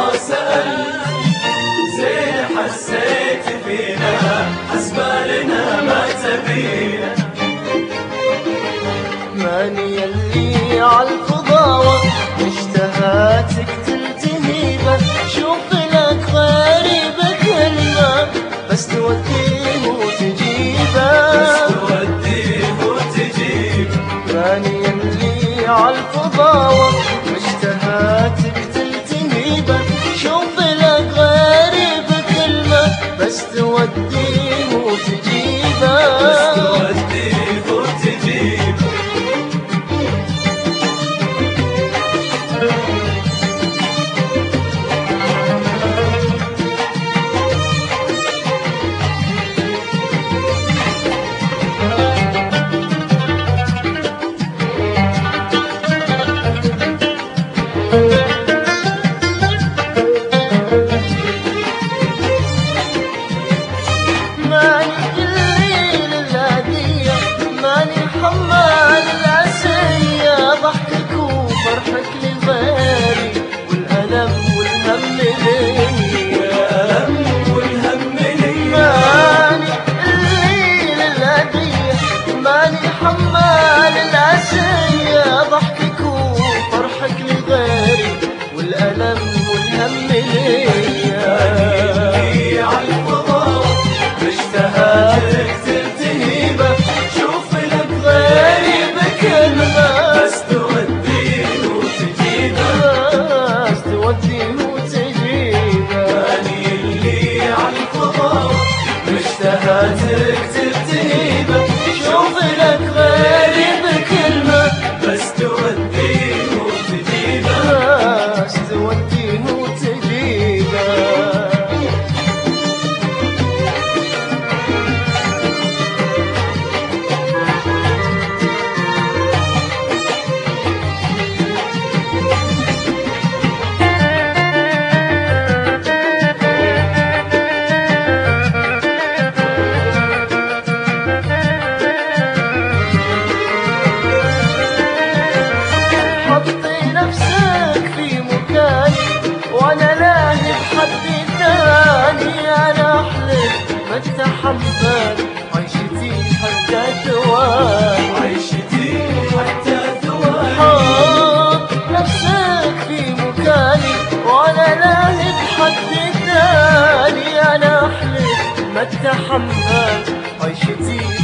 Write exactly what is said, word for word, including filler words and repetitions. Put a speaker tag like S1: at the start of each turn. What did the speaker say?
S1: ما سألت، زين حسيت فينا حسبالنا ما تبينا.
S2: ماني يلي عالفضاوة اشتهاتك تلتهيبه، شوف لك غريب كلمة بس توديه وتجيبه،
S1: بس توديه وتجيبه.
S2: ماني يلي عالفضاوة اشتهاتك تلتهيبه، شوف لك غريب كلمة بس توديه وتجيبه،
S1: بس توديه وتجيبه.
S2: ماني قليل الهدية، ماني حمال العسية، ضحكك وفرحك لغيري والألم والهم لي،
S1: والألم والهم لي.
S2: ماني قليل الهدية، ماني حمال العسية، ضحكك وفرحك لغيري والألم والهم لي.
S1: اللي عالفضاوة اشتهاتك تلتهيبه، شوف لك غريب كلمة بس توديه وتجيبه،
S2: بس توديه وتجيبه.
S1: ماني اللي عالفضاوة اشتهاتك تلتهيبه، شوف لك غريب كلمة بس توديه وتجيبه.
S2: بس توديه وتجيبه. حطي نفسك في مكاني وانا لاهي بحد ثاني، انا احلف ما اتحمل عيشتي حتى ثواني،
S1: عيشتي حتى ثواني.
S2: حط نفسك في مكاني وانا لاهي بحد ثاني، انا احلف ما اتحمل عيشتي